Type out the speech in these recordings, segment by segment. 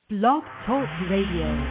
Blog Talk Radio.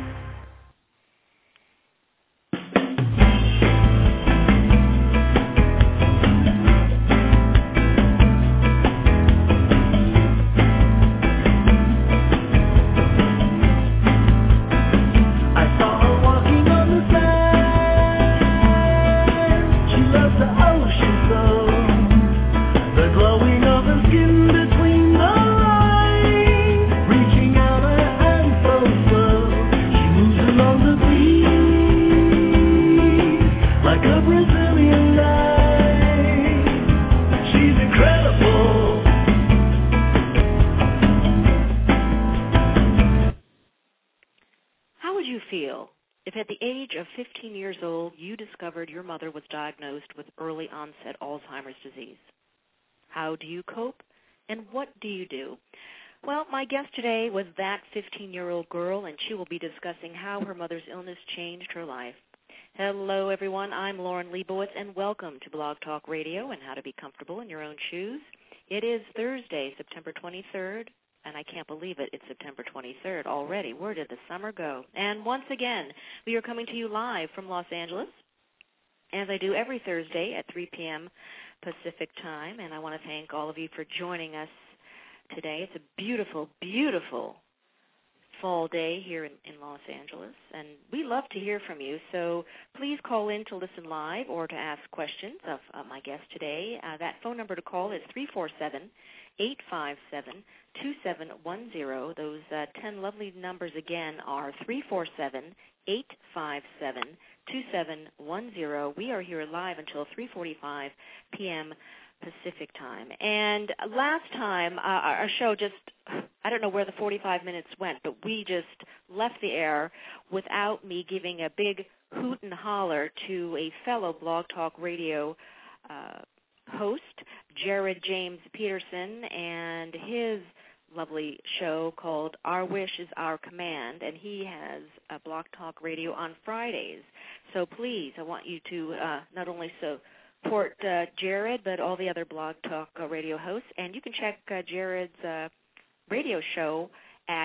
Of 15 years old, you discovered your mother was diagnosed with early onset Alzheimer's disease. How do you cope, and what do you do? Well, my guest today was that 15-year-old girl, and she will be discussing how her mother's illness changed her life. Hello, everyone. I'm Lauren Leibowitz, and welcome to Blog Talk Radio and How to Be Comfortable in Your Own Shoes. It is Thursday, September 23rd. And I can't believe it. It's September 23rd already. Where did the summer go? And once again, we are coming to you live from Los Angeles, as I do every Thursday at 3 p.m. Pacific time. And I want to thank all of you for joining us today. It's a beautiful, beautiful fall day here in Los Angeles. And we love to hear from you. So please call in to listen live or to ask questions of my guest today. That phone number to call is 347-857-2710. Those 10 lovely numbers again are 347-857-2710. We are here live until 3:45 p.m. Pacific time. And last time, our show just, I don't know where the 45 minutes went, but we just left the air without me giving a big hoot and holler to a fellow Blog Talk Radio host, Jared James Peterson, and his lovely show called Our Wish is Our Command, and he has a Blog Talk Radio on Fridays. So please, I want you to not only support Jared, but all the other Blog Talk Radio hosts, and you can check Jared's radio show at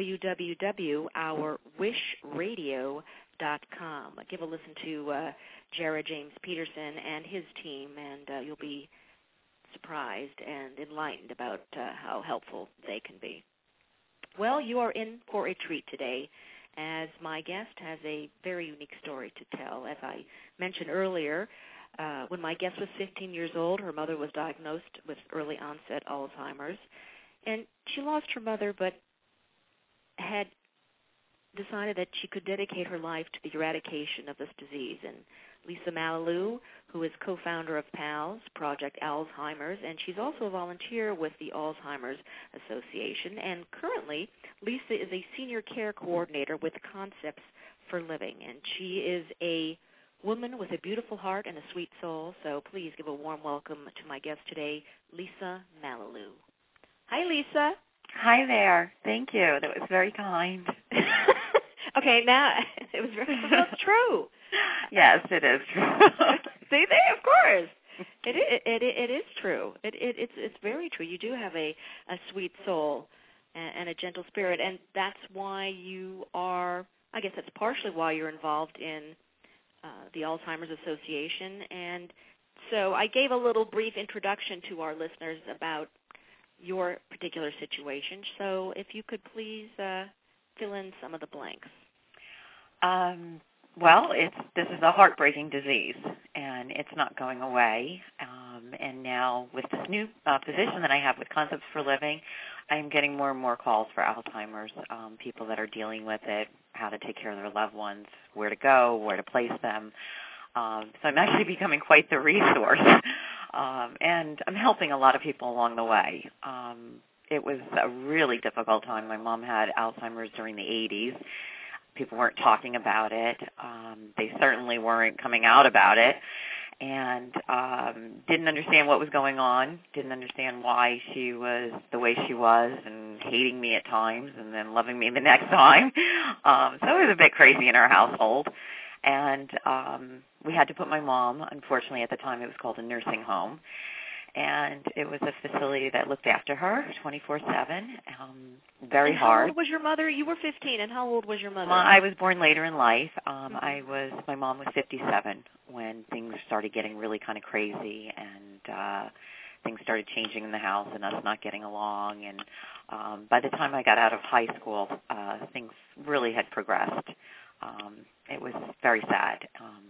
www.ourwishradio.com. Give a listen to Jared James Peterson and his team, and you'll be surprised and enlightened about how helpful they can be. Well, you are in for a treat today, as my guest has a very unique story to tell. As I mentioned earlier, when my guest was 15 years old, her mother was diagnosed with early onset Alzheimer's, and she lost her mother but had decided that she could dedicate her life to the eradication of this disease. And Lisa Malilou, who is co-founder of PALS, Project Alzheimer's, and she's also a volunteer with the Alzheimer's Association. And currently, Lisa is a senior care coordinator with Concepts for Living, and she is a woman with a beautiful heart and a sweet soul. So please give a warm welcome to my guest today, Lisa Malilou. Hi, Lisa. Hi there. Thank you. That was very kind. Okay, now it was very that's true. Yes, it is true. See, there, of course, it is true. It's very true. You do have a sweet soul and a gentle spirit, and that's why you are. I guess that's partially why you're involved in the Alzheimer's Association. And so I gave a little brief introduction to our listeners about your particular situation. So if you could please fill in some of the blanks. Well, this is a heartbreaking disease, and it's not going away. And now with this new position that I have with Concepts for Living, I'm getting more and more calls for Alzheimer's, people that are dealing with it, how to take care of their loved ones, where to go, where to place them. So I'm actually becoming quite the resource, and I'm helping a lot of people along the way. It was a really difficult time. My mom had Alzheimer's during the 80s. People weren't talking about it. They certainly weren't coming out about it, and didn't understand what was going on, didn't understand why she was the way she was and hating me at times and then loving me the next time. So it was a bit crazy in our household. And we had to put my mom, unfortunately at the time it was called a nursing home, And it was a facility that looked after her 24/7, very and hard. How old was your mother? You were 15, and how old was your mother? I was born later in life. My mom was 57 when things started getting really kind of crazy, and things started changing in the house and us not getting along. And by the time I got out of high school, things really had progressed. It was very sad.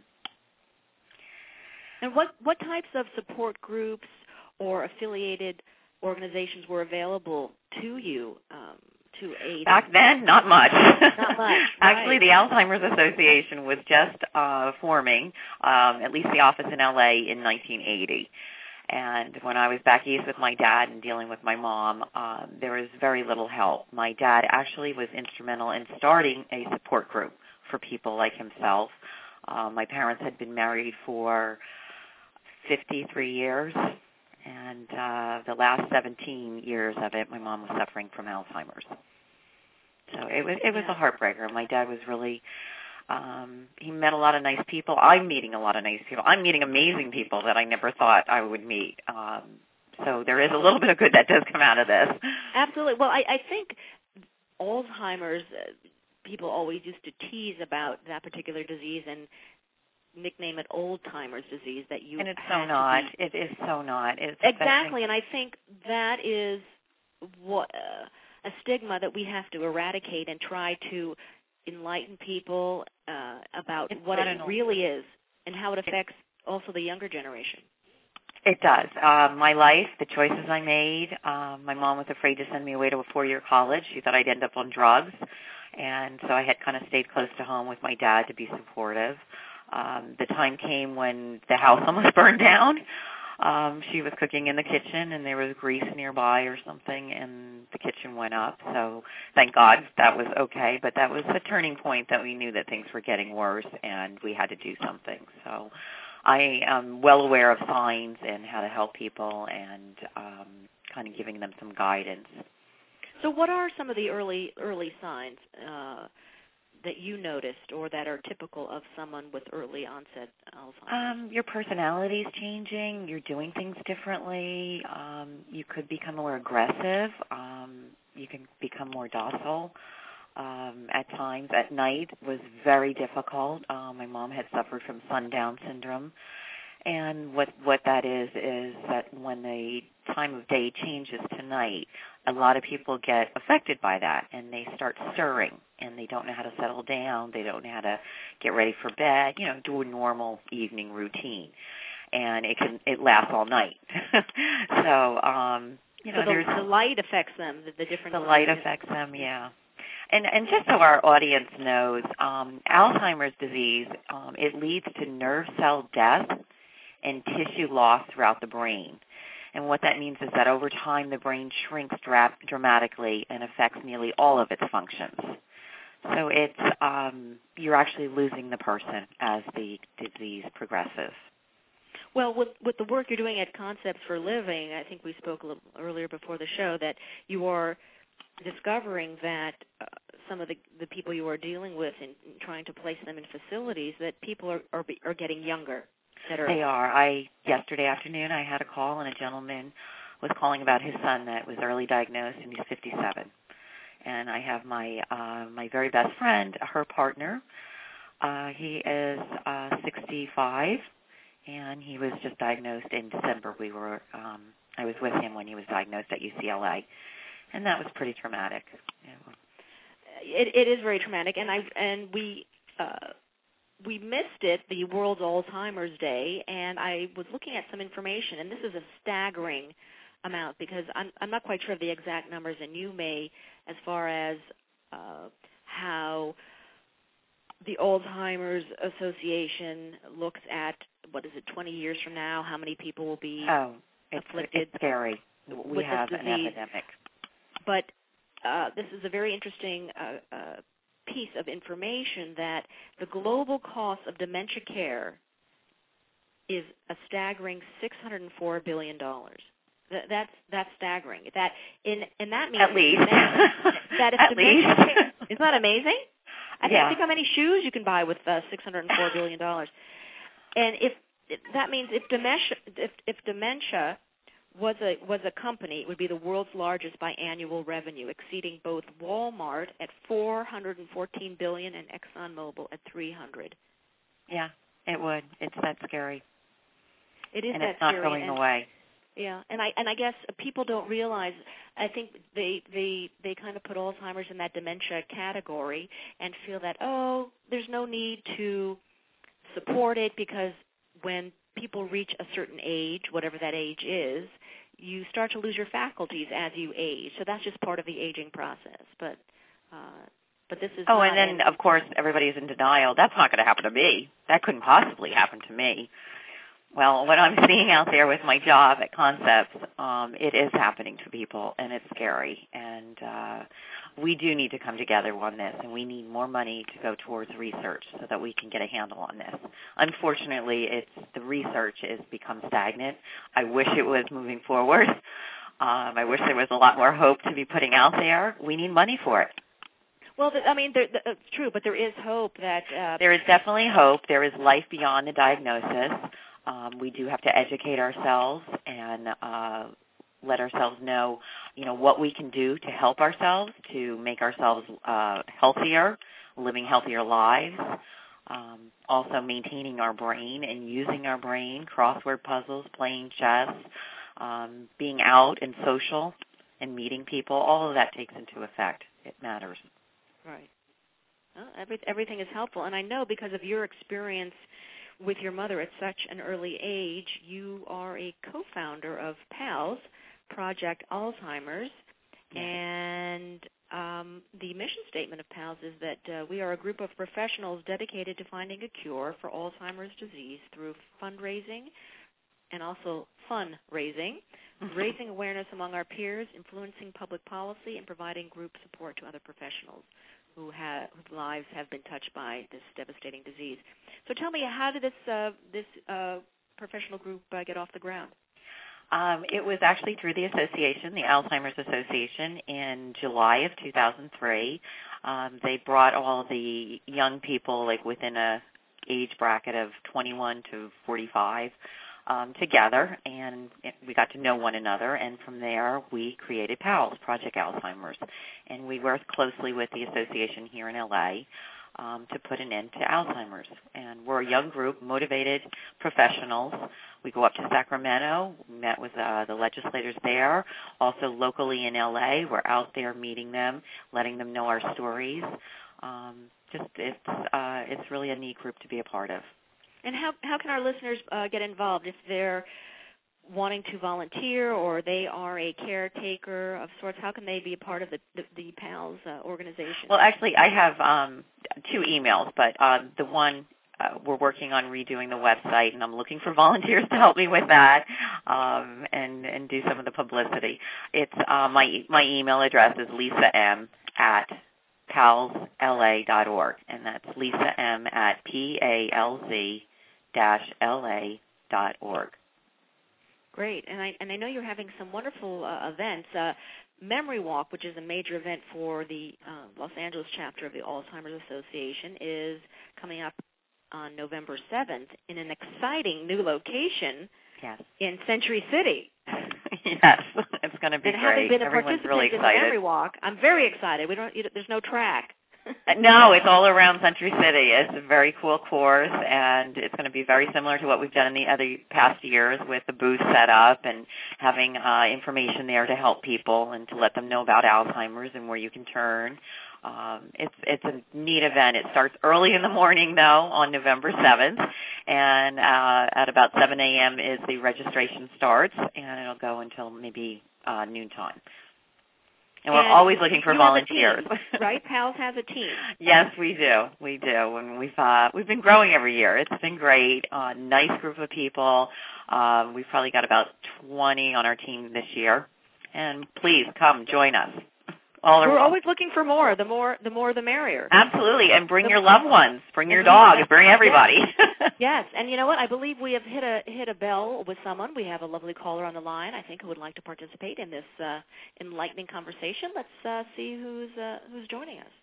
And what types of support groups or affiliated organizations were available to you to aid? Back then, not much. Not much. Actually, right. the Alzheimer's Association was just forming, at least the office in LA, in 1980. And when I was back east with my dad and dealing with my mom, there was very little help. My dad actually was instrumental in starting a support group for people like himself. My parents had been married for 53 years, and the last 17 years of it, my mom was suffering from Alzheimer's. So it was a heartbreaker. My dad was really, he met a lot of nice people. I'm meeting a lot of nice people. I'm meeting amazing people that I never thought I would meet. So there is a little bit of good that does come out of this. Absolutely. Well, I think Alzheimer's, people always used to tease about that particular disease and nickname it old-timers disease, that you and it's so not. It is so not. It's exactly, and I think that is what a stigma that we have to eradicate and try to enlighten people about what it really is and how it affects also the younger generation. It does. My life, the choices I made, my mom was afraid to send me away to a 4-year college. She thought I'd end up on drugs, and so I had kind of stayed close to home with my dad to be supportive. The time came when the house almost burned down. She was cooking in the kitchen, and there was grease nearby or something, and the kitchen went up. So thank God that was okay. But that was a turning point that we knew that things were getting worse, and we had to do something. So I am well aware of signs and how to help people and kind of giving them some guidance. So what are some of the early signs that you noticed or that are typical of someone with early onset Alzheimer's? Your personality is changing. You're doing things differently. You could become more aggressive. You can become more docile. At times, at night, was very difficult. My mom had suffered from sundown syndrome. And what that is that when the time of day changes to night, a lot of people get affected by that, and they start stirring, and they don't know how to settle down. They don't know how to get ready for bed, do a normal evening routine. And it lasts all night. So, so the light affects them, the different... The light affects them, yeah. And just so our audience knows, Alzheimer's disease, it leads to nerve cell death and tissue loss throughout the brain. And what that means is that over time the brain shrinks dramatically and affects nearly all of its functions. So it's you're actually losing the person as the disease progresses. Well, with the work you're doing at Concepts for Living, I think we spoke a little earlier before the show that you are discovering that some of the people you are dealing with and trying to place them in facilities, that people are getting younger. They are. Yesterday afternoon I had a call, and a gentleman was calling about his son that was early diagnosed, and he's 57. And I have my very best friend, her partner. He is 65, and he was just diagnosed in December. I was with him when he was diagnosed at UCLA, and that was pretty traumatic. It is very traumatic, and we missed it, the World Alzheimer's Day, and I was looking at some information, and this is a staggering amount because I'm not quite sure of the exact numbers, and you may, as far as how the Alzheimer's Association looks at, 20 years from now, how many people will be afflicted. It's scary. We have an epidemic. But this is a very interesting piece of information that the global cost of dementia care is a staggering $604 billion. That's staggering. And that means at least that if at least care, isn't that amazing? I yeah. think how many shoes you can buy with $604 billion. And that means if dementia was a company. It would be the world's largest by annual revenue, exceeding both Walmart at $414 billion and ExxonMobil at $300. Yeah, it would. It's that scary. It is and that it's not scary. going away. Yeah, and I guess people don't realize. I think they kind of put Alzheimer's in that dementia category and feel that, oh, there's no need to support it because when people reach a certain age, whatever that age is, you start to lose your faculties as you age. So that's just part of the aging process. But this is and then of course everybody is in denial. That's not going to happen to me. That couldn't possibly happen to me. Well, what I'm seeing out there with my job at Concepts, it is happening to people, and it's scary. And we do need to come together on this, and we need more money to go towards research so that we can get a handle on this. Unfortunately, the research has become stagnant. I wish it was moving forward. I wish there was a lot more hope to be putting out there. We need money for it. Well, it's true, but there is hope that... There is definitely hope. There is life beyond the diagnosis. We do have to educate ourselves and let ourselves know, what we can do to help ourselves, to make ourselves healthier, living healthier lives, also maintaining our brain and using our brain, crossword puzzles, playing chess, being out and social and meeting people. All of that takes into effect. It matters. Right. Well, everything is helpful. And I know because of your experience with your mother at such an early age, you are a co-founder of PALS, Project Alzheimer's, and the mission statement of PALS is that we are a group of professionals dedicated to finding a cure for Alzheimer's disease through fundraising and also fundraising, raising awareness among our peers, influencing public policy, and providing group support to other professionals whose lives have been touched by this devastating disease. So tell me, how did this professional group get off the ground? It was actually through the association, the Alzheimer's Association, in July of 2003. They brought all the young people, like within a age bracket of 21 to 45, together, and we got to know one another, and from there we created PALS, Project Alzheimer's, and we worked closely with the association here in L.A. To put an end to Alzheimer's. And we're a young group, motivated professionals. We go up to Sacramento, met with the legislators there, also locally in L.A. We're out there meeting them, letting them know our stories. It's really a neat group to be a part of. And how can our listeners get involved if they're wanting to volunteer or they are a caretaker of sorts? How can they be a part of the PALS organization? Well, actually, I have two emails, but the one we're working on redoing the website, and I'm looking for volunteers to help me with that and do some of the publicity. It's my email address is lisam@palsla.org, and that's lisam@palz-la.org. Great, and I know you're having some wonderful events. Memory Walk, which is a major event for the Los Angeles chapter of the Alzheimer's Association, is coming up on November 7th in an exciting new location in Century City. Yes, it's going to be great. Been a Everyone's really participant in excited. Memory Walk. I'm very excited. There's no track. No, it's all around Century City. It's a very cool course, and it's going to be very similar to what we've done in the other past years with the booth set up and having information there to help people and to let them know about Alzheimer's and where you can turn. It's a neat event. It starts early in the morning, though, on November 7th, and at about 7 a.m. is the registration starts, and it'll go until maybe noontime. And we're always looking for volunteers. Team, right? PALS has a team. Yes, we do. We do. And we've been growing every year. It's been great. Nice group of people. We've probably got about 20 on our team this year. And please come join us. We're always looking for more. The more the merrier. Absolutely. And bring your loved ones. Bring your dogs. Bring everybody. Yes. And you know what? I believe we have hit a bell with someone. We have a lovely caller on the line, I think, who would like to participate in this enlightening conversation. Let's see who's joining us.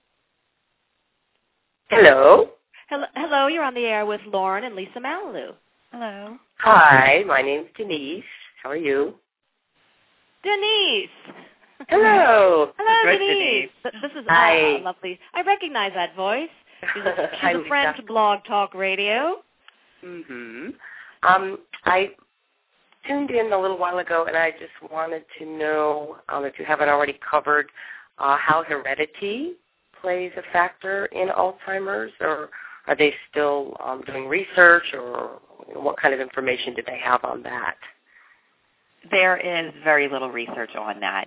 Hello. Hello. You're on the air with Lauren and Lisa Malibu. Hello. Hi, my name's Denise, How are you? Denise. Hello. Hello, Denise. This is lovely. I recognize that voice. She's a friend to Blog Talk Radio. Mm-hmm. I tuned in a little while ago, and I just wanted to know if you haven't already covered how heredity plays a factor in Alzheimer's, or are they still doing research, or what kind of information do they have on that? There is very little research on that.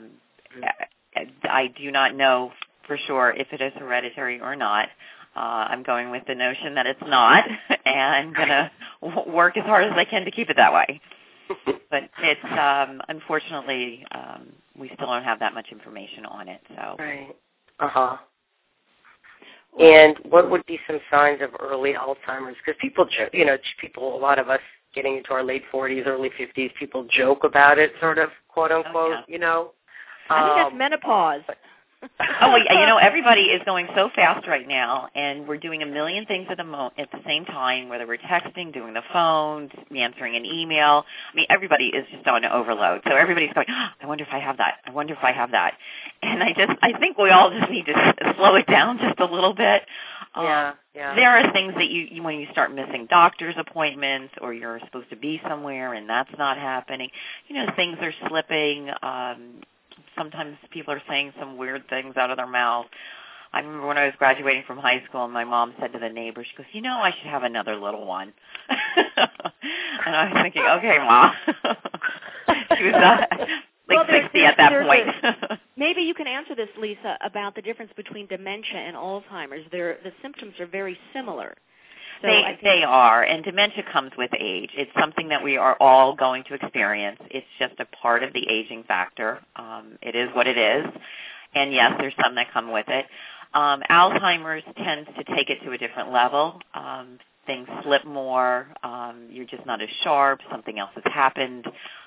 I do not know for sure if it is hereditary or not. I'm going with the notion that it's not, and going to work as hard as I can to keep it that way. But it's unfortunately we still don't have that much information on it. So. Right. Uh-huh. And what would be some signs of early Alzheimer's? Because people, a lot of us getting into our late 40s, early 50s, people joke about it, sort of, quote unquote. I think that's menopause. Everybody is going so fast right now, and we're doing a million things at the same time, whether we're texting, doing the phone, answering an email. I mean, everybody is just on overload. So everybody's going, I wonder if I have that. I wonder if I have that. And I think we all just need to slow it down just a little bit. Yeah. There are things that you when you start missing doctor's appointments, or you're supposed to be somewhere and that's not happening, things are slipping. Sometimes people are saying some weird things out of their mouth. I remember when I was graduating from high school, and my mom said to the neighbor, she goes, I should have another little one. And I was thinking, okay, Mom. She was 60 at that point. Maybe you can answer this, Lisa, about the difference between dementia and Alzheimer's. The symptoms are very similar. So they are, and dementia comes with age. It's something that we are all going to experience. It's just a part of the aging factor. It is what it is, and yes, there's some that come with it. Alzheimer's tends to take it to a different level. Things slip more. You're just not as sharp. Something else has happened.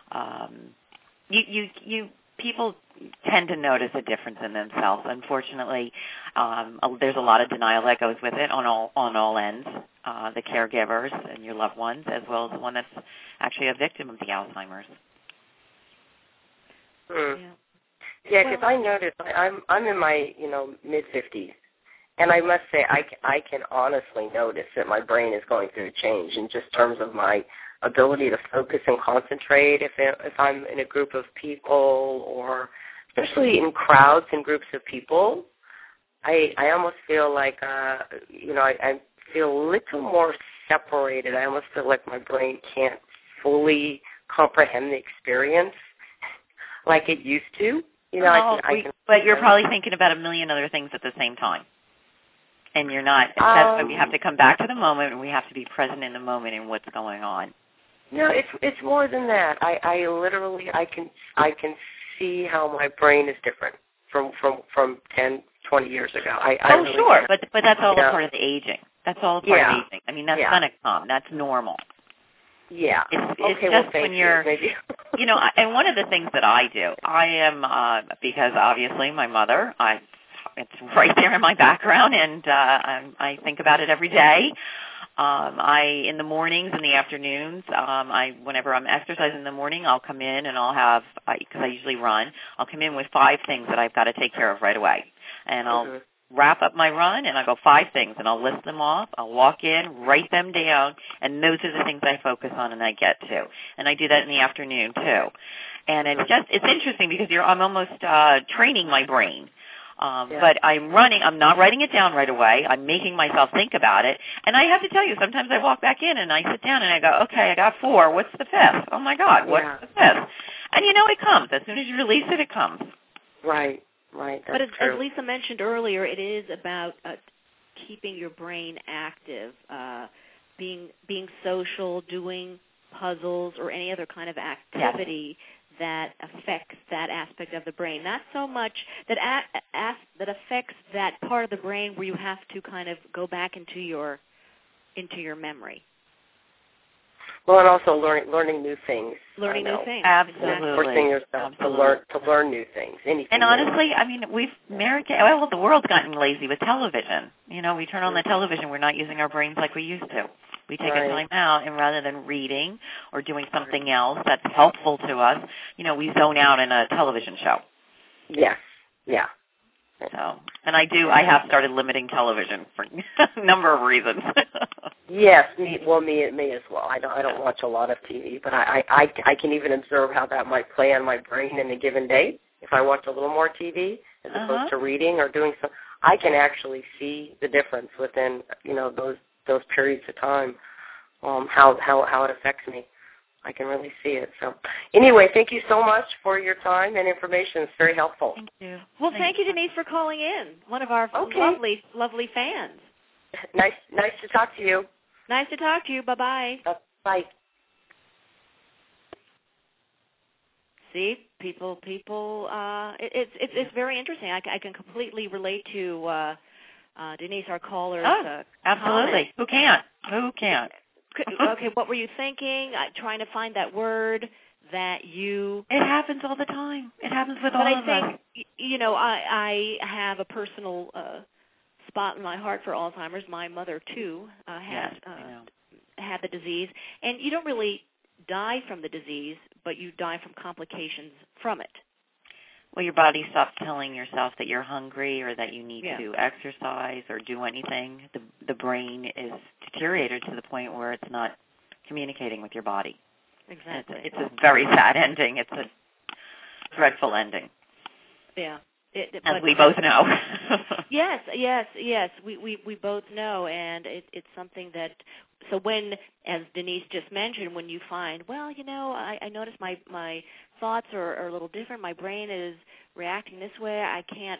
People tend to notice a difference in themselves. Unfortunately, there's a lot of denial that goes with it on all ends, the caregivers and your loved ones, as well as the one that's actually a victim of the Alzheimer's. Yeah, because I noticed I'm in my mid-50s, and I must say I can honestly notice that my brain is going through a change in just terms of my ability to focus and concentrate if I'm in a group of people, or especially in crowds and groups of people. I almost feel like I feel a little more separated. I almost feel like my brain can't fully comprehend the experience like it used to. But you're probably thinking about a million other things at the same time. And you're not. That's why we have to come back to the moment, and we have to be present in the moment and what's going on. No, it's more than that. I literally can see how my brain is different from 10, 20 years ago. Really sure, but that's all a part of the aging. That's all a part of aging. I mean, that's gonna come. That's normal. Yeah. It's just when you're, and one of the things that I do, I am, because obviously my mother, it's right there in my background, and I think about it every day. In the mornings and the afternoons, whenever I'm exercising in the morning, I'll come in and I'll have, because I usually run, I'll come in with 5 things that I've got to take care of right away. And I'll wrap up my run, and I'll go 5 things, and I'll list them off. I'll walk in, write them down, and those are the things I focus on and I get to. And I do that in the afternoon, too. And it's interesting because I'm almost training my brain. But I'm not writing it down right away. I'm making myself think about it. And I have to tell you, sometimes I walk back in and I sit down and I go, okay, I got 4. What's the 5th? Oh, my God, what's the 5th? And it comes. As soon as you release it, it comes. Right. But as Lisa mentioned earlier, it is about keeping your brain active, being social, doing puzzles, or any other kind of activity that affects that aspect of the brain. Not so much that affects that part of the brain where you have to kind of go back into your memory. Well, and also learning new things. Learning new things. Absolutely. Forcing yourself to learn new things. Anything. And honestly, I mean, the world's gotten lazy with television. We turn on the television, we're not using our brains like we used to. We take a time out, and rather than reading or doing something else that's helpful to us, we zone out in a television show. Yes, yeah. So, and I have started limiting television for a number of reasons. Yes, me as well. I don't watch a lot of TV, but I can even observe how that might play on my brain in a given day. If I watch a little more TV as opposed to reading or doing some, I can actually see the difference within those periods of time. How it affects me. I can really see it. So, anyway, thank you so much for your time and information. It's very helpful. Thank you. Well, thank you, Denise, for calling in. One of our lovely, lovely fans. Nice to talk to you. Nice to talk to you. Bye-bye. Bye. See, people. It's very interesting. I can completely relate to Denise, our caller's absolutely. Comment. Who can't? Okay, what were you thinking? Trying to find that word that you... It happens all the time. It happens with all of us. But I think, I have a personal spot in my heart for Alzheimer's. My mother, too, had the disease. And you don't really die from the disease, but you die from complications from it. Well, your body stops telling yourself that you're hungry or that you need to exercise or do anything. The brain is deteriorated to the point where it's not communicating with your body. Exactly. It's a very sad ending. It's a dreadful ending. Yeah. As we both know. Yes. We both know, and it's something that. So when, as Denise just mentioned, when you find, I notice my thoughts are a little different. My brain is reacting this way. I can't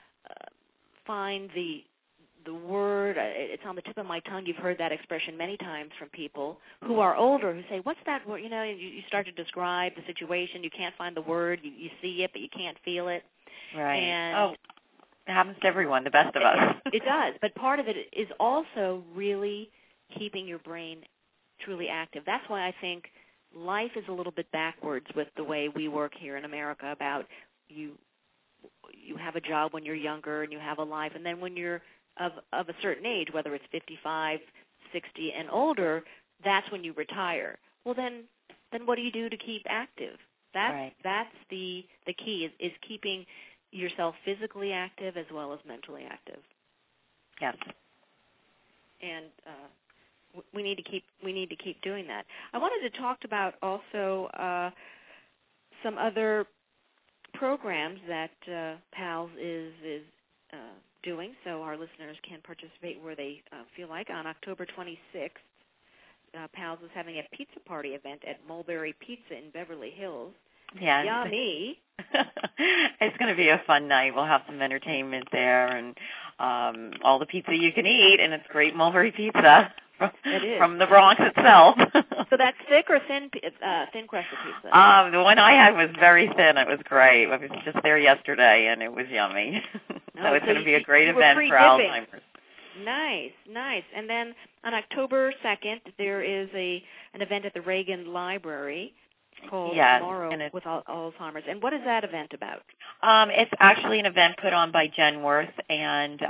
find the word. It's on the tip of my tongue. You've heard that expression many times from people who are older who say, "What's that word?" You start to describe the situation. You can't find the word. You see it, but you can't feel it. Right. And it happens to everyone, the best of us. It does, but part of it is also really keeping your brain truly active. That's why I think life is a little bit backwards with the way we work here in America about you have a job when you're younger and you have a life, and then when you're of a certain age, whether it's 55, 60 and older, that's when you retire. Well, then what do you do to keep active? That's the key is keeping yourself physically active as well as mentally active. Yes. And we need to keep doing that. I wanted to talk about also some other programs that PALS is doing, so our listeners can participate where they feel like. On October 26th, PALS is having a pizza party event at Mulberry Pizza in Beverly Hills. Yeah. Yummy. It's going to be a fun night. We'll have some entertainment there and all the pizza you can eat, and it's great Mulberry pizza from the Bronx itself. So that's thick or thin crusted pizza? The one I had was very thin. It was great. I was just there yesterday, and it was yummy. So it's going to be a great event for Alzheimer's. Nice. And then on October 2nd, there is an event at the Reagan Library called Tomorrow with Alzheimer's. And what is that event about? It's actually an event put on by Jen Worth and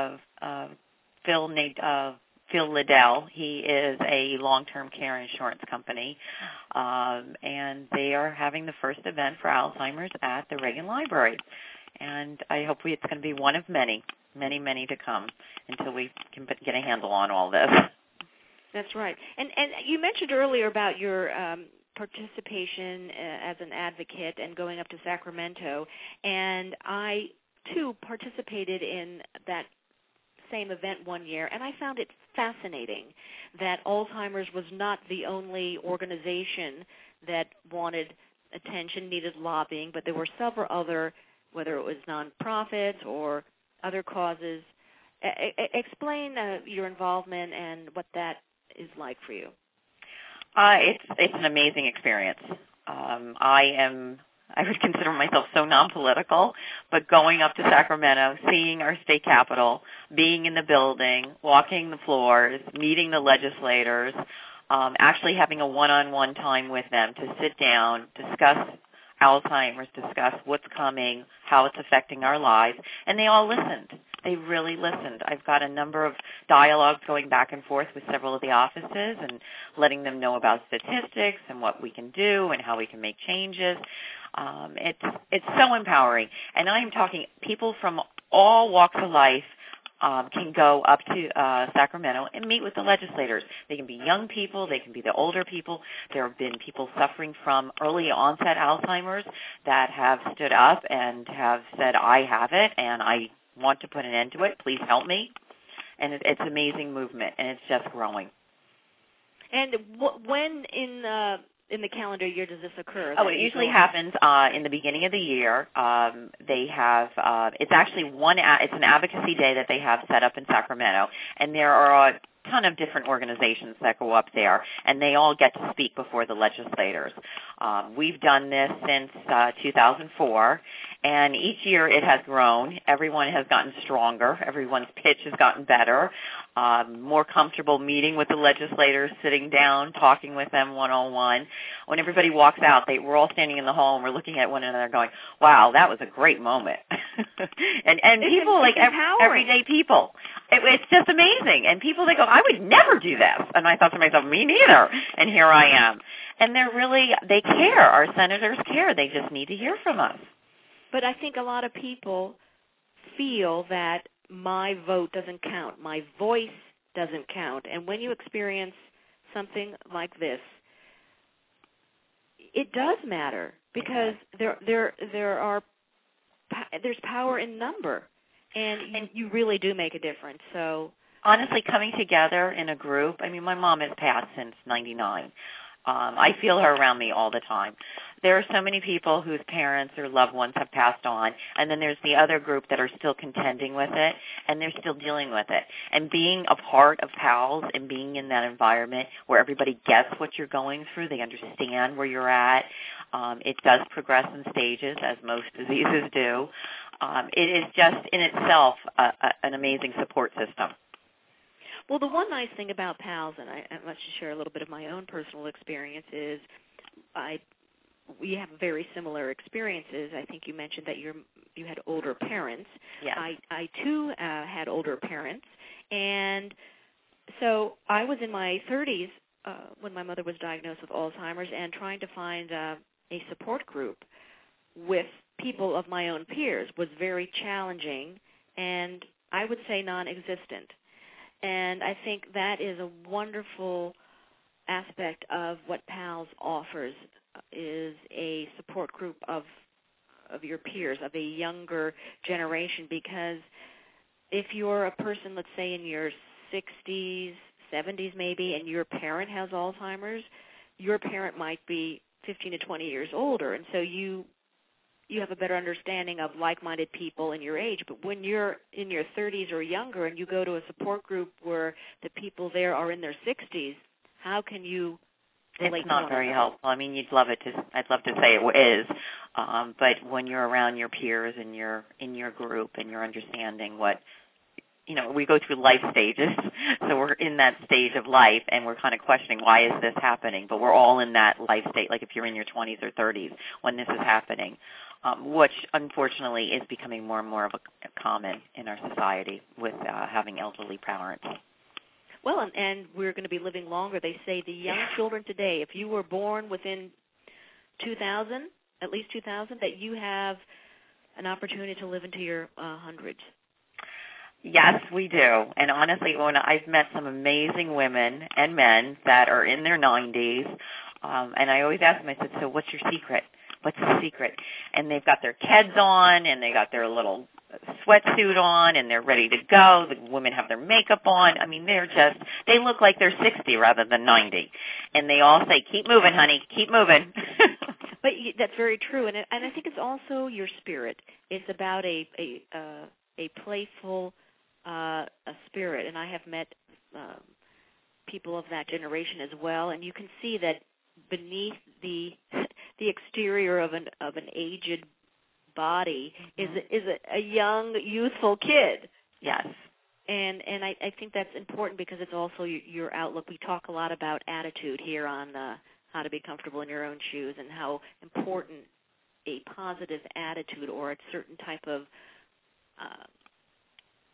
Phil Liddell. He is a long-term care insurance company, and they are having the first event for Alzheimer's at the Reagan Library. And I hope it's going to be one of many to come until we can get a handle on all this. That's right. And you mentioned earlier about your participation as an advocate and going up to Sacramento, and I, too, participated in that same event one year, and I found it fascinating that Alzheimer's was not the only organization that wanted attention, needed lobbying, but there were several other, whether it was nonprofits or other causes. Explain your involvement and what that is like for you. It's an amazing experience. I would consider myself so non-political, but going up to Sacramento, seeing our state capitol, being in the building, walking the floors, meeting the legislators, actually having a one-on-one time with them to sit down, discuss Alzheimer's, discuss what's coming, how it's affecting our lives, and they all listened. They really listened. I've got a number of dialogues going back and forth with several of the offices and letting them know about statistics and what we can do and how we can make changes. It's so empowering. And I am talking people from all walks of life can go up to Sacramento and meet with the legislators. They can be young people. They can be the older people. There have been people suffering from early onset Alzheimer's that have stood up and have said, I have it, and I want to put an end to it. Please help me. And it's an amazing movement, and it's just growing. And when in the calendar year does this occur? Oh, it usually happens in the beginning of the year. They have it's actually it's an advocacy day that they have set up in Sacramento, and there are a ton of different organizations that go up there, and they all get to speak before the legislators. We've done this since 2004, and each year it has grown. Everyone has gotten stronger. Everyone's pitch has gotten better, more comfortable meeting with the legislators, sitting down, talking with them one-on-one. When everybody walks out, we're all standing in the hall, and we're looking at one another going, wow, that was a great moment. and people, like everyday people, it's just amazing. And people, they go, I would never do this. And I thought to myself, me neither. And here I am. And they care. Our senators care. They just need to hear from us. But I think a lot of people feel that my vote doesn't count. My voice doesn't count. And when you experience something like this, it does matter because there's power in number, and you really do make a difference. So honestly, coming together in a group, I mean, my mom has passed since 99. I feel her around me all the time. There are so many people whose parents or loved ones have passed on, and then there's the other group that are still contending with it, and they're still dealing with it. And being a part of PALS and being in that environment where everybody gets what you're going through, they understand where you're at, it does progress in stages, as most diseases do. It is just in itself an amazing support system. Well, the one nice thing about PALS, and I must share a little bit of my own personal experience, is we have very similar experiences. I think you mentioned that you had older parents. Yes. I too had older parents, and so I was in my 30s when my mother was diagnosed with Alzheimer's, and trying to find a support group with people of my own peers was very challenging, and I would say non-existent. And I think that is a wonderful aspect of what PALS offers, is a support group of your peers, of a younger generation, because if you're a person, let's say in your 60s, 70s maybe, and your parent has Alzheimer's, your parent might be 15 to 20 years older, and so you have a better understanding of like-minded people in your age. But when you're in your 30s or younger and you go to a support group where the people there are in their 60s, how can you relate? It's not very helpful. I mean, I'd love to say it is, but when you're around your peers and you're in your group and you're understanding what, we go through life stages, so we're in that stage of life, and we're kind of questioning, why is this happening? But we're all in that life state, like if you're in your 20s or 30s when this is happening, which unfortunately is becoming more and more of a common in our society with having elderly parents. Well, and we're going to be living longer. They say the young children today, if you were born within 2000, at least 2000, that you have an opportunity to live into your hundreds. Yes, we do. And honestly, when I've met some amazing women and men that are in their 90s, and I always ask them, I said, so what's your secret? What's the secret? And they've got their Keds on, and they got their little sweatsuit on, and they're ready to go. The women have their makeup on. I mean, they look like they're 60 rather than 90. And they all say, keep moving, honey, keep moving. But that's very true. And I think it's also your spirit. It's about a playful a spirit, and I have met people of that generation as well, and you can see that beneath the exterior of an aged body is a young, youthful kid. Yes. And I think that's important because it's also your outlook. We talk a lot about attitude here on how to be comfortable in your own shoes, and how important a positive attitude or a certain type of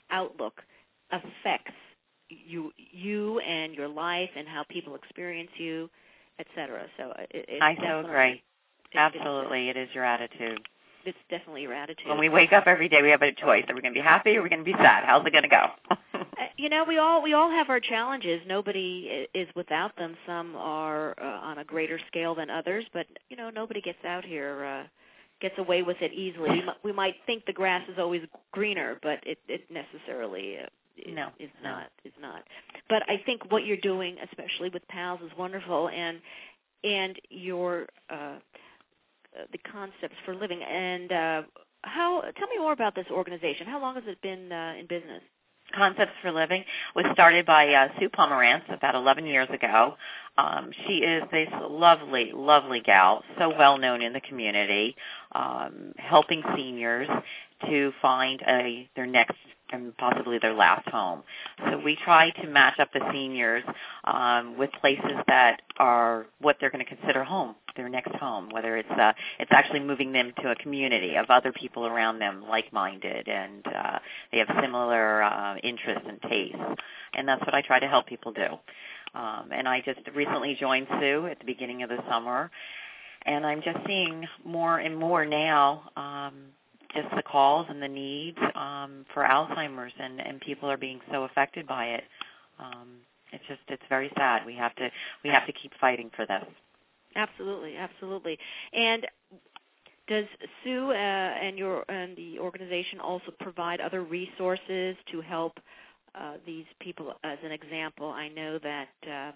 outlook affects you and your life and how people experience you, etc. So I so agree. Absolutely, it is your attitude. It's definitely your attitude. When we wake up every day, we have a choice. Are we going to be happy or are we going to be sad? How's it going to go? We all have our challenges. Nobody is without them. Some are on a greater scale than others, but nobody gets out here gets away with it easily. We might think the grass is always greener, but it necessarily is not. But I think what you're doing, especially with PALS, is wonderful, and your the concepts for living. And tell me more about this organization. How long has it been in business? Concepts for Living was started by Sue Pomerantz about 11 years ago. She is this lovely, lovely gal, so well known in the community, helping seniors to find their next and possibly their last home. So we try to match up the seniors with places that are what they're going to consider home, their next home, whether it's actually moving them to a community of other people around them like-minded and they have similar interests and tastes. And that's what I try to help people do. And I just recently joined Sue at the beginning of the summer, and I'm just seeing more and more now just the calls and the needs for Alzheimer's, and people are being so affected by it. It's very sad. We have to keep fighting for this. Absolutely. And does Sue and the organization also provide other resources to help these people? As an example, I know that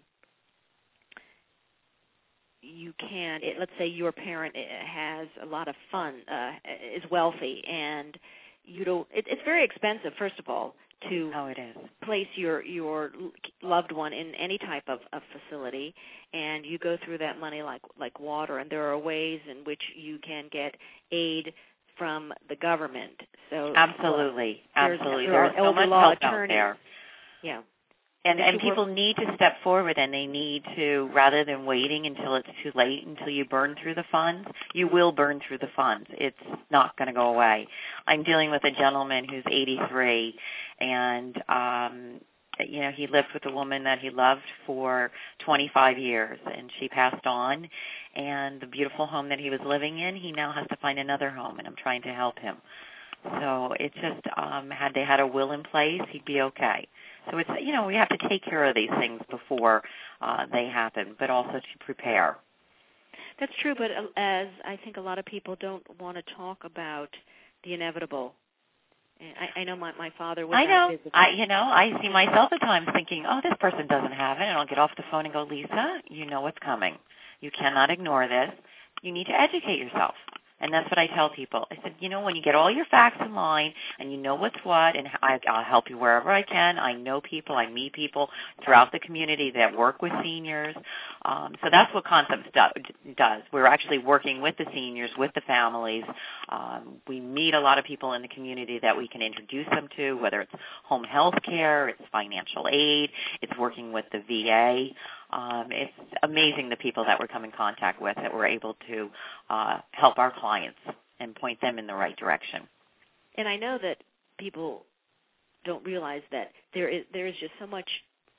you can, let's say your parent has a lot of funds, is wealthy, and it's very expensive, first of all, to place your loved one in any type of facility, and you go through that money like water, and there are ways in which you can get aid from the government. So absolutely. There are so much law help attorneys. Out there. Yeah. And people need to step forward, and they need to, rather than waiting until it's too late, until you burn through the funds, you will burn through the funds. It's not going to go away. I'm dealing with a gentleman who's 83, and he lived with a woman that he loved for 25 years, and she passed on. And the beautiful home that he was living in, he now has to find another home, and I'm trying to help him. So it's just, had they had a will in place, he'd be okay. So it's, we have to take care of these things before they happen, but also to prepare. That's true, but as I think a lot of people don't want to talk about the inevitable. I know my father was I see myself at times thinking, oh, this person doesn't have it, and I'll get off the phone and go, Lisa, you know what's coming. You cannot ignore this. You need to educate yourself. And that's what I tell people. I said, when you get all your facts in line and you know what's what, and I'll help you wherever I can. I know people. I meet people throughout the community that work with seniors. So that's what Concepts does. We're actually working with the seniors, with the families. We meet a lot of people in the community that we can introduce them to, whether it's home health care, it's financial aid, it's working with the VA. It's amazing the people that we come in contact with that we're able to help our clients and point them in the right direction. And I know that people don't realize that there is just so much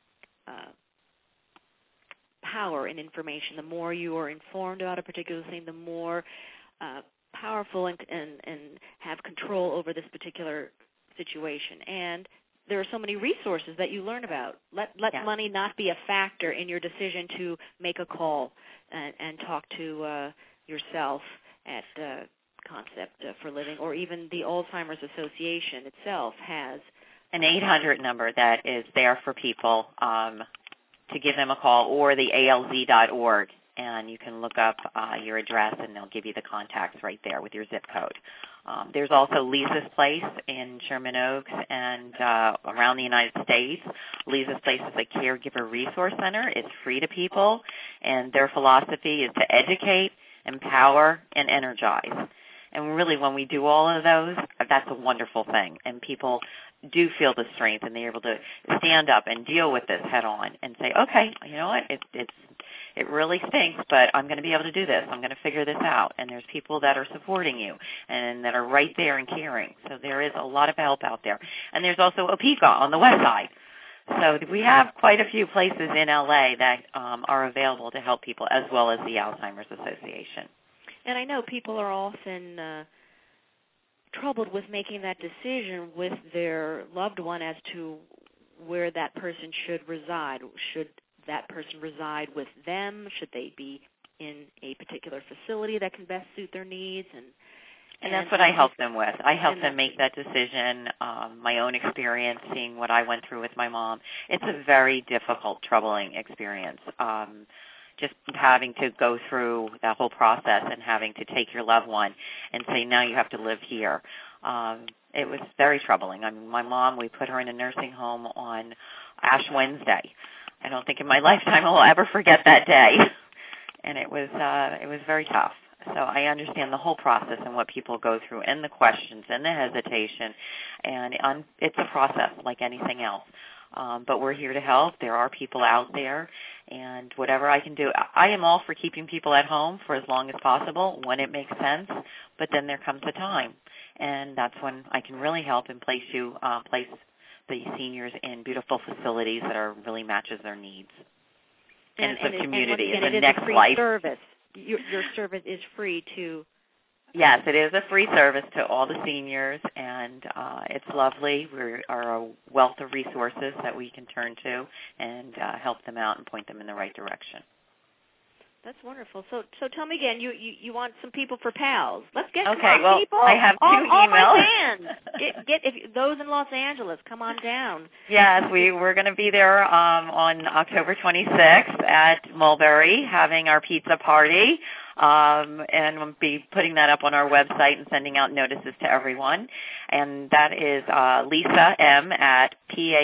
power in information. The more you are informed about a particular thing, the more powerful and have control over this particular situation. And there are so many resources that you learn about. Let money not be a factor in your decision to make a call and talk to yourself at Concept for Living, or even the Alzheimer's Association itself has an 800 number that is there for people to give them a call, or the ALZ.org, and you can look up your address, and they'll give you the contacts right there with your zip code. There's also Lisa's Place in Sherman Oaks and around the United States. Lisa's Place is a caregiver resource center. It's free to people, and their philosophy is to educate, empower, and energize. And really, when we do all of those, that's a wonderful thing. And people do feel the strength, and they're able to stand up and deal with this head on and say, okay, you know what, it really stinks, but I'm going to be able to do this. I'm going to figure this out. And there's people that are supporting you and that are right there and caring. So there is a lot of help out there. And there's also Opeka on the west side. So we have quite a few places in LA that are available to help people, as well as the Alzheimer's Association. And I know people are often troubled with making that decision with their loved one as to where that person should reside. Should that person reside with them? Should they be in a particular facility that can best suit their needs? And that's what I help them with. I help them make that decision. My own experience, seeing what I went through with my mom, it's a very difficult, troubling experience. Just having to go through that whole process and having to take your loved one and say, now you have to live here. It was very troubling. I mean, my mom, we put her in a nursing home on Ash Wednesday. I don't think in my lifetime I will ever forget that day. And it was very tough. So I understand the whole process and what people go through and the questions and the hesitation. And it's a process like anything else. But we're here to help. There are people out there, and whatever I can do. I am all for keeping people at home for as long as possible when it makes sense, but then there comes a time, and that's when I can really help and place the seniors in beautiful facilities that are really matches their needs. And it's a community. It's a next life service. Your service is free to. Yes, it is a free service to all the seniors, and it's lovely. We are a wealth of resources that we can turn to and help them out and point them in the right direction. That's wonderful. So tell me again, you want some people for pals. Let's get people. I have two emails. All my fans. If those in Los Angeles, come on down. Yes, we're going to be there on October 26th at Mulberry having our pizza party. And we'll be putting that up on our website and sending out notices to everyone. And that is Lisa M. at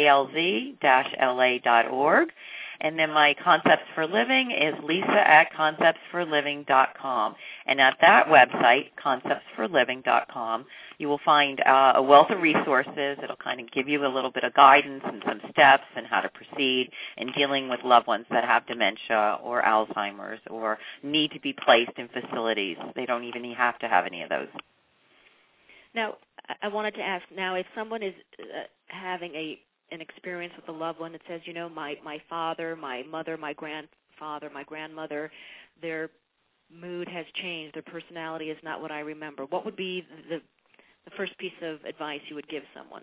palz-la.org. And then my Concepts for Living is Lisa at conceptsforliving.com. And at that website, conceptsforliving.com, you will find a wealth of resources. It'll kind of give you a little bit of guidance and some steps and how to proceed in dealing with loved ones that have dementia or Alzheimer's or need to be placed in facilities. They don't even have to have any of those. Now, I wanted to ask, now if someone is having an experience with a loved one that says, you know, my father, my mother, my grandfather, my grandmother, their mood has changed, their personality is not what I remember. What would be the first piece of advice you would give someone?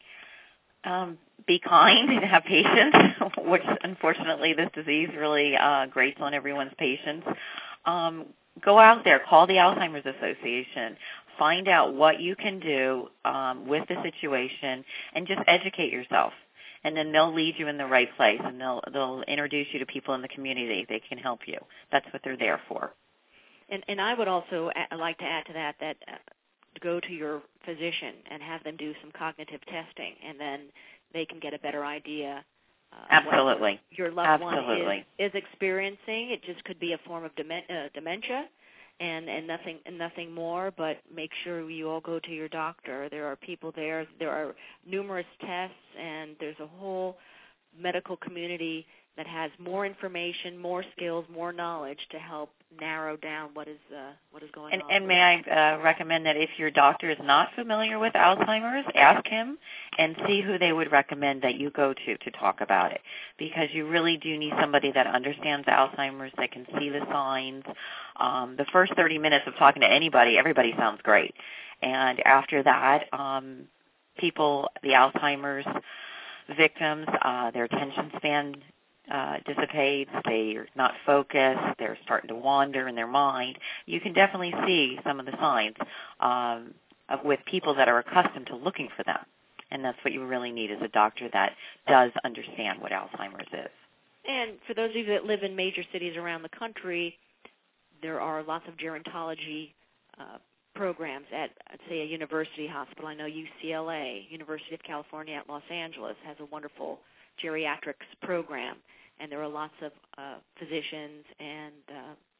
Be kind and have patience, which unfortunately this disease really grates on everyone's patience. Go out there, call the Alzheimer's Association. Find out what you can do with the situation and just educate yourself. And then they'll lead you in the right place, and they'll introduce you to people in the community. They can help you. That's what they're there for. And I would also like to add to that go to your physician and have them do some cognitive testing, and then they can get a better idea Absolutely. What your loved one is experiencing. It just could be a form of dementia. And nothing more, but make sure you all go to your doctor. There are people there. There are numerous tests, and there's a whole medical community that has more information, more skills, more knowledge to help narrow down what is going on. And may I recommend that if your doctor is not familiar with Alzheimer's, ask him and see who they would recommend that you go to talk about it, because you really do need somebody that understands Alzheimer's, that can see the signs. The first 30 minutes of talking to everybody sounds great. And after that, the Alzheimer's victims, their attention span dissipates, they're not focused, they're starting to wander in their mind. You can definitely see some of the signs with people that are accustomed to looking for them. And that's what you really need, is a doctor that does understand what Alzheimer's is. And for those of you that live in major cities around the country, there are lots of gerontology programs at, say, a university hospital. I know UCLA, University of California at Los Angeles, has a wonderful geriatrics program, and there are lots of physicians and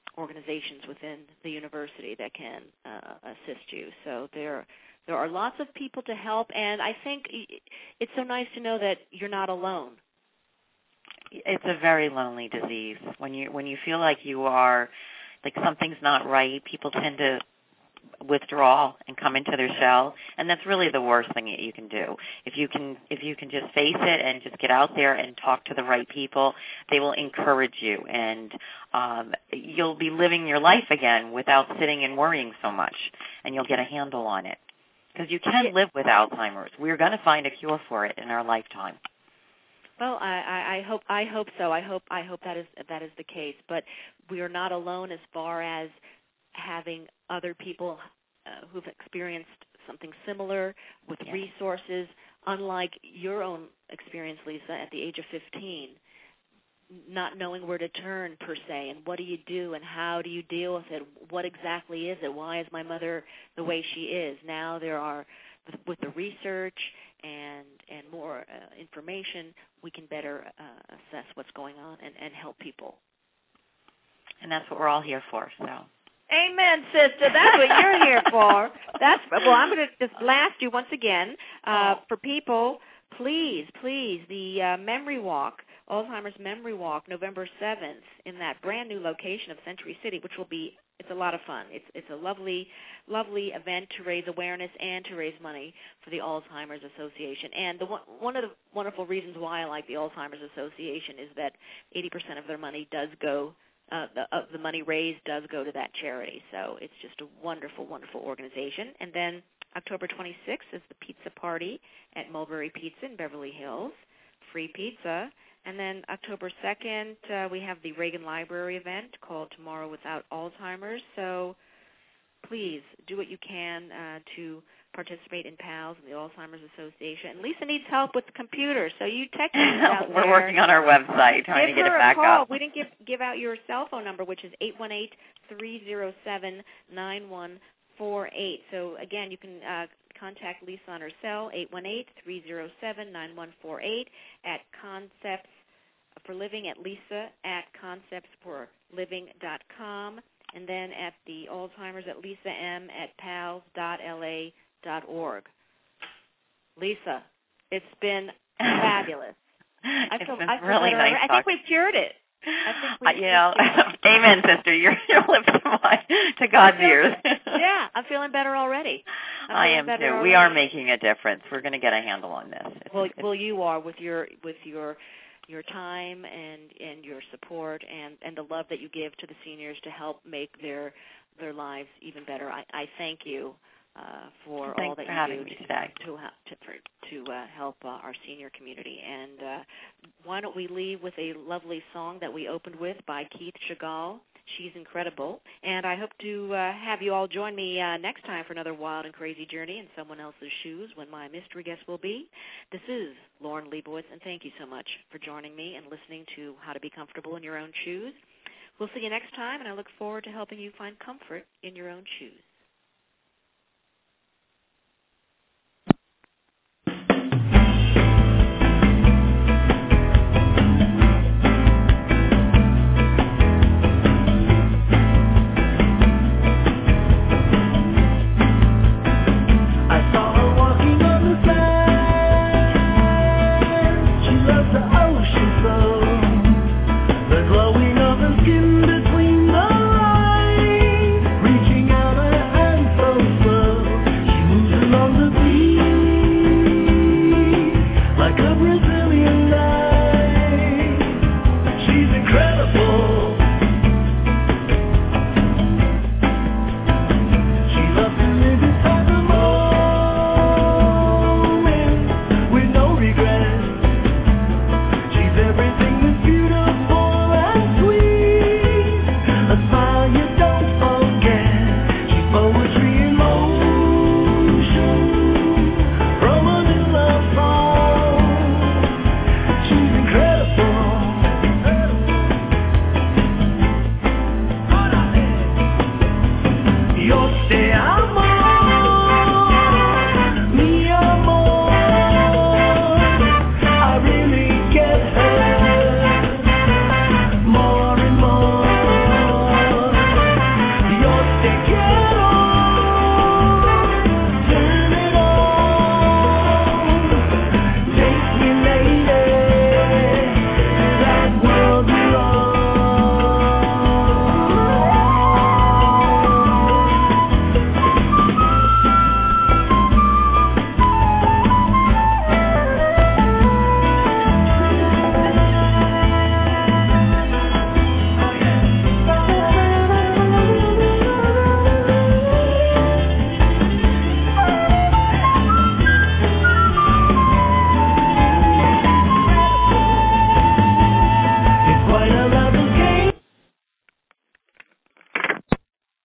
organizations within the university that can assist you. So there are lots of people to help, and I think it's so nice to know that you're not alone. It's a very lonely disease. When you feel like you are, like something's not right, people tend to withdraw and come into their shell, and that's really the worst thing that you can do. If you can just face it and just get out there and talk to the right people, they will encourage you, and you'll be living your life again without sitting and worrying so much, and you'll get a handle on it. Because you can live with Alzheimer's. We're going to find a cure for it in our lifetime. Well, I hope so. I hope that is the case. But we are not alone as far as having other people who've experienced something similar with resources, unlike your own experience, Lisa, at the age of 15, not knowing where to turn per se, and what do you do and how do you deal with it? What exactly is it? Why is my mother the way she is? Now there are, with the research and more information, we can better assess what's going on and help people. And that's what we're all here for, so. Amen, sister. That's what you're here for. Well, I'm going to just blast you once again. For people, please, the Memory Walk, Alzheimer's Memory Walk, November 7th, in that brand new location of Century City, which will be, it's a lot of fun. It's a lovely event to raise awareness and to raise money for the Alzheimer's Association. And one of the wonderful reasons why I like the Alzheimer's Association is that 80% of their money does go, the money raised does go to that charity. So it's just a wonderful, wonderful organization. And then October 26th is the pizza party at Mulberry Pizza in Beverly Hills, free pizza. And then October 2nd, we have the Reagan Library event called Tomorrow Without Alzheimer's. So please do what you can to participate in PALS and the Alzheimer's Association. And Lisa needs help with the computer, so you technicians out there. We're working on our website, trying to get it back up. We didn't give out your cell phone number, which is 818-307-9148. So, again, you can contact Lisa on her cell, 818-307-9148, at Concepts for Living at Lisa at conceptsforliving.com, and then at the Alzheimer's at Lisa M at pals.la.org. Lisa, it's been fabulous. I feel really nice. I think we've cured it. Amen, sister. Your lips to God's ears. Yeah, I'm feeling better already. I am too. Already. We are making a difference. We're going to get a handle on this. Well, you are with your time and your support and the love that you give to the seniors to help make their lives even better. I thank you for all that you do to help our senior community. And why don't we leave with a lovely song that we opened with by Keith Chagall. She's incredible. And I hope to have you all join me next time for another wild and crazy journey in someone else's shoes when my mystery guest will be. This is Lauren Leibowitz, and thank you so much for joining me and listening to How to Be Comfortable in Your Own Shoes. We'll see you next time, and I look forward to helping you find comfort in your own shoes.